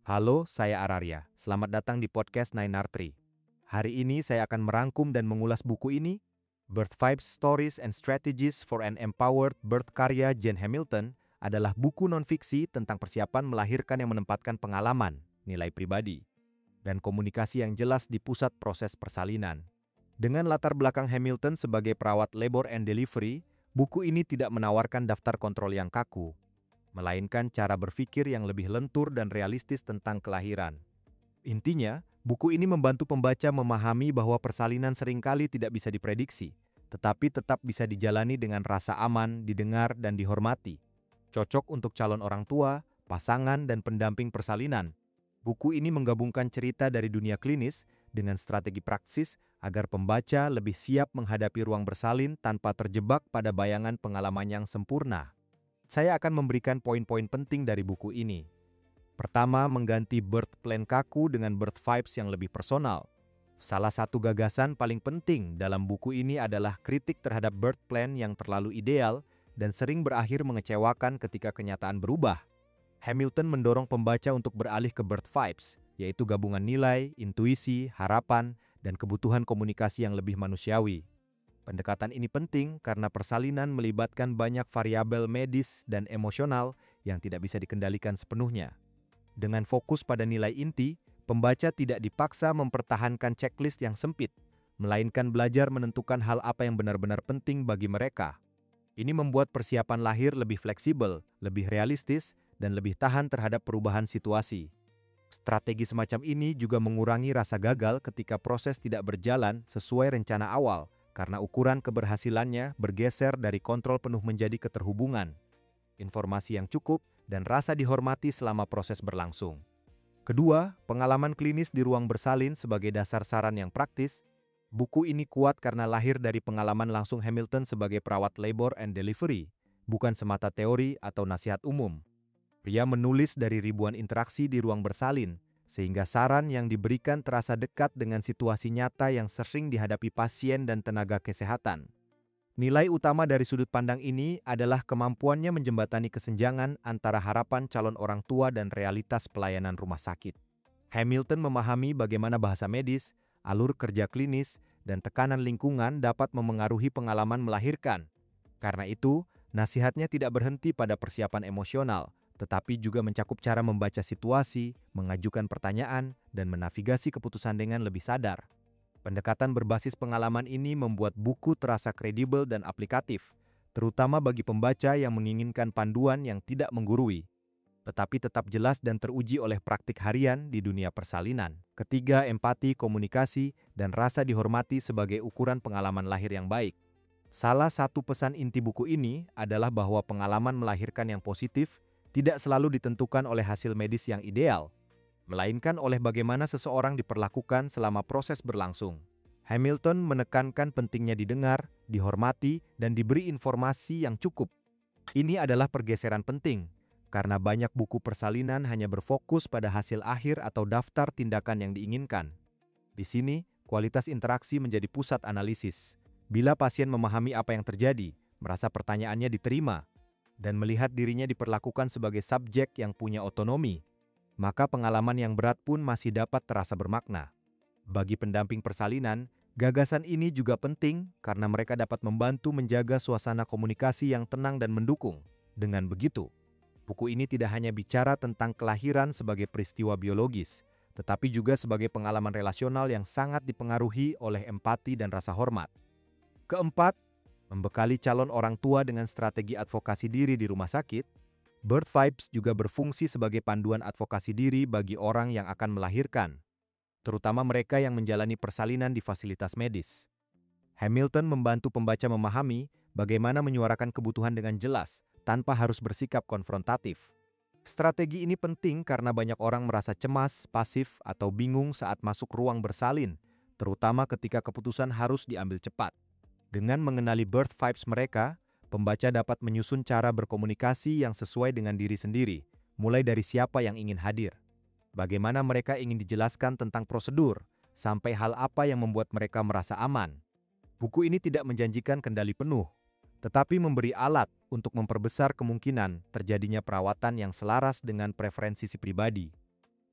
Halo, saya Araria. Selamat datang di podcast Nine Tree. Hari ini saya akan merangkum dan mengulas buku ini, Birth Vibes Stories and Strategies for an Empowered Birth karya Jane Hamilton, adalah buku non-fiksi tentang persiapan melahirkan yang menempatkan pengalaman, nilai pribadi, dan komunikasi yang jelas di pusat proses persalinan. Dengan latar belakang Hamilton sebagai perawat labor and delivery, buku ini tidak menawarkan daftar kontrol yang kaku, melainkan cara berpikir yang lebih lentur dan realistis tentang kelahiran. Intinya, buku ini membantu pembaca memahami bahwa persalinan seringkali tidak bisa diprediksi, tetapi tetap bisa dijalani dengan rasa aman, didengar, dan dihormati. Cocok untuk calon orang tua, pasangan, dan pendamping persalinan. Buku ini menggabungkan cerita dari dunia klinis dengan strategi praksis agar pembaca lebih siap menghadapi ruang bersalin tanpa terjebak pada bayangan pengalaman yang sempurna. Saya akan memberikan poin-poin penting dari buku ini. Pertama, mengganti birth plan kaku dengan birth vibes yang lebih personal. Salah satu gagasan paling penting dalam buku ini adalah kritik terhadap birth plan yang terlalu ideal dan sering berakhir mengecewakan ketika kenyataan berubah. Hamilton mendorong pembaca untuk beralih ke birth vibes, yaitu gabungan nilai, intuisi, harapan, dan kebutuhan komunikasi yang lebih manusiawi. Pendekatan ini penting karena persalinan melibatkan banyak variabel medis dan emosional yang tidak bisa dikendalikan sepenuhnya. Dengan fokus pada nilai inti, pembaca tidak dipaksa mempertahankan checklist yang sempit, melainkan belajar menentukan hal apa yang benar-benar penting bagi mereka. Ini membuat persiapan lahir lebih fleksibel, lebih realistis, dan lebih tahan terhadap perubahan situasi. Strategi semacam ini juga mengurangi rasa gagal ketika proses tidak berjalan sesuai rencana awal, karena ukuran keberhasilannya bergeser dari kontrol penuh menjadi keterhubungan, informasi yang cukup, dan rasa dihormati selama proses berlangsung. Kedua, pengalaman klinis di ruang bersalin sebagai dasar saran yang praktis. Buku ini kuat karena lahir dari pengalaman langsung Hamilton sebagai perawat labor and delivery, bukan semata teori atau nasihat umum. Pria menulis dari ribuan interaksi di ruang bersalin, sehingga saran yang diberikan terasa dekat dengan situasi nyata yang sering dihadapi pasien dan tenaga kesehatan. Nilai utama dari sudut pandang ini adalah kemampuannya menjembatani kesenjangan antara harapan calon orang tua dan realitas pelayanan rumah sakit. Hamilton memahami bagaimana bahasa medis, alur kerja klinis, dan tekanan lingkungan dapat memengaruhi pengalaman melahirkan. Karena itu, nasihatnya tidak berhenti pada persiapan emosional, tetapi juga mencakup cara membaca situasi, mengajukan pertanyaan, dan menavigasi keputusan dengan lebih sadar. Pendekatan berbasis pengalaman ini membuat buku terasa kredibel dan aplikatif, terutama bagi pembaca yang menginginkan panduan yang tidak menggurui, tetapi tetap jelas dan teruji oleh praktik harian di dunia persalinan. Ketiga, empati, komunikasi, dan rasa dihormati sebagai ukuran pengalaman lahir yang baik. Salah satu pesan inti buku ini adalah bahwa pengalaman melahirkan yang positif tidak selalu ditentukan oleh hasil medis yang ideal, melainkan oleh bagaimana seseorang diperlakukan selama proses berlangsung. Hamilton menekankan pentingnya didengar, dihormati, dan diberi informasi yang cukup. Ini adalah pergeseran penting, karena banyak buku persalinan hanya berfokus pada hasil akhir atau daftar tindakan yang diinginkan. Di sini, kualitas interaksi menjadi pusat analisis. Bila pasien memahami apa yang terjadi, merasa pertanyaannya diterima, dan melihat dirinya diperlakukan sebagai subjek yang punya otonomi, maka pengalaman yang berat pun masih dapat terasa bermakna. Bagi pendamping persalinan, gagasan ini juga penting karena mereka dapat membantu menjaga suasana komunikasi yang tenang dan mendukung. Dengan begitu, buku ini tidak hanya bicara tentang kelahiran sebagai peristiwa biologis, tetapi juga sebagai pengalaman relasional yang sangat dipengaruhi oleh empati dan rasa hormat. Keempat, membekali calon orang tua dengan strategi advokasi diri di rumah sakit. Birth Vibes juga berfungsi sebagai panduan advokasi diri bagi orang yang akan melahirkan, terutama mereka yang menjalani persalinan di fasilitas medis. Hamilton membantu pembaca memahami bagaimana menyuarakan kebutuhan dengan jelas, tanpa harus bersikap konfrontatif. Strategi ini penting karena banyak orang merasa cemas, pasif, atau bingung saat masuk ruang bersalin, terutama ketika keputusan harus diambil cepat. Dengan mengenali birth vibes mereka, pembaca dapat menyusun cara berkomunikasi yang sesuai dengan diri sendiri, mulai dari siapa yang ingin hadir, bagaimana mereka ingin dijelaskan tentang prosedur, sampai hal apa yang membuat mereka merasa aman. Buku ini tidak menjanjikan kendali penuh, tetapi memberi alat untuk memperbesar kemungkinan terjadinya perawatan yang selaras dengan preferensi si pribadi.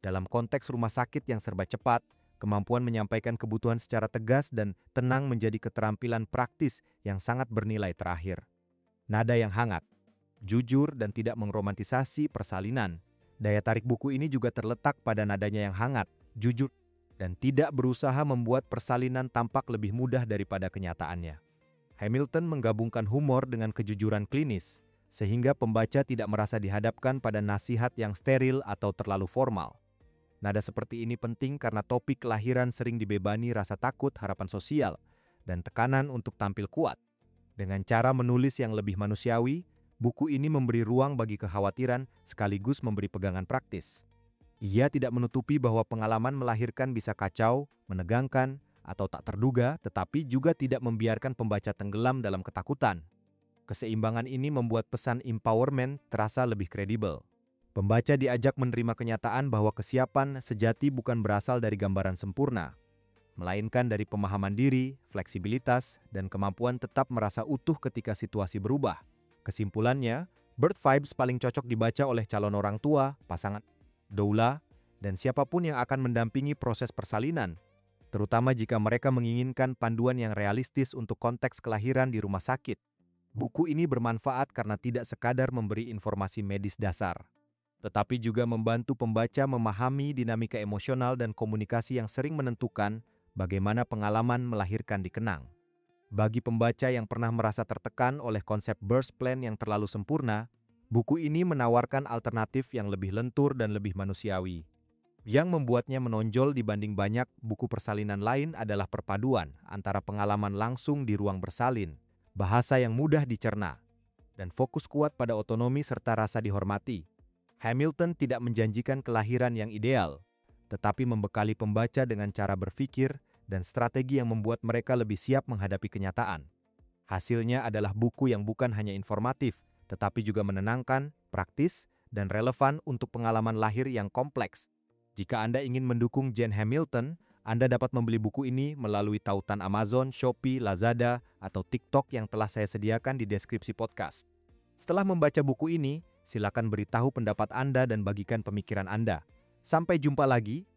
Dalam konteks rumah sakit yang serba cepat, kemampuan menyampaikan kebutuhan secara tegas dan tenang menjadi keterampilan praktis yang sangat bernilai terakhir. Nada yang hangat, jujur dan tidak mengromantisasi persalinan. Daya tarik buku ini juga terletak pada nadanya yang hangat, jujur, dan tidak berusaha membuat persalinan tampak lebih mudah daripada kenyataannya. Hamilton menggabungkan humor dengan kejujuran klinis, sehingga pembaca tidak merasa dihadapkan pada nasihat yang steril atau terlalu formal. Nada seperti ini penting karena topik kelahiran sering dibebani rasa takut, harapan sosial, dan tekanan untuk tampil kuat. Dengan cara menulis yang lebih manusiawi, buku ini memberi ruang bagi kekhawatiran sekaligus memberi pegangan praktis. Ia tidak menutupi bahwa pengalaman melahirkan bisa kacau, menegangkan, atau tak terduga, tetapi juga tidak membiarkan pembaca tenggelam dalam ketakutan. Keseimbangan ini membuat pesan empowerment terasa lebih kredibel. Pembaca diajak menerima kenyataan bahwa kesiapan sejati bukan berasal dari gambaran sempurna, melainkan dari pemahaman diri, fleksibilitas, dan kemampuan tetap merasa utuh ketika situasi berubah. Kesimpulannya, Birth Vibes paling cocok dibaca oleh calon orang tua, pasangan, doula, dan siapapun yang akan mendampingi proses persalinan, terutama jika mereka menginginkan panduan yang realistis untuk konteks kelahiran di rumah sakit. Buku ini bermanfaat karena tidak sekadar memberi informasi medis dasar, tetapi juga membantu pembaca memahami dinamika emosional dan komunikasi yang sering menentukan bagaimana pengalaman melahirkan dikenang. Bagi pembaca yang pernah merasa tertekan oleh konsep birth plan yang terlalu sempurna, buku ini menawarkan alternatif yang lebih lentur dan lebih manusiawi. Yang membuatnya menonjol dibanding banyak buku persalinan lain adalah perpaduan antara pengalaman langsung di ruang bersalin, bahasa yang mudah dicerna, dan fokus kuat pada otonomi serta rasa dihormati. Hamilton tidak menjanjikan kelahiran yang ideal, tetapi membekali pembaca dengan cara berpikir dan strategi yang membuat mereka lebih siap menghadapi kenyataan. Hasilnya adalah buku yang bukan hanya informatif, tetapi juga menenangkan, praktis, dan relevan untuk pengalaman lahir yang kompleks. Jika Anda ingin mendukung Jane Hamilton, Anda dapat membeli buku ini melalui tautan Amazon, Shopee, Lazada, atau TikTok yang telah saya sediakan di deskripsi podcast. Setelah membaca buku ini, silakan beritahu pendapat Anda dan bagikan pemikiran Anda. Sampai jumpa lagi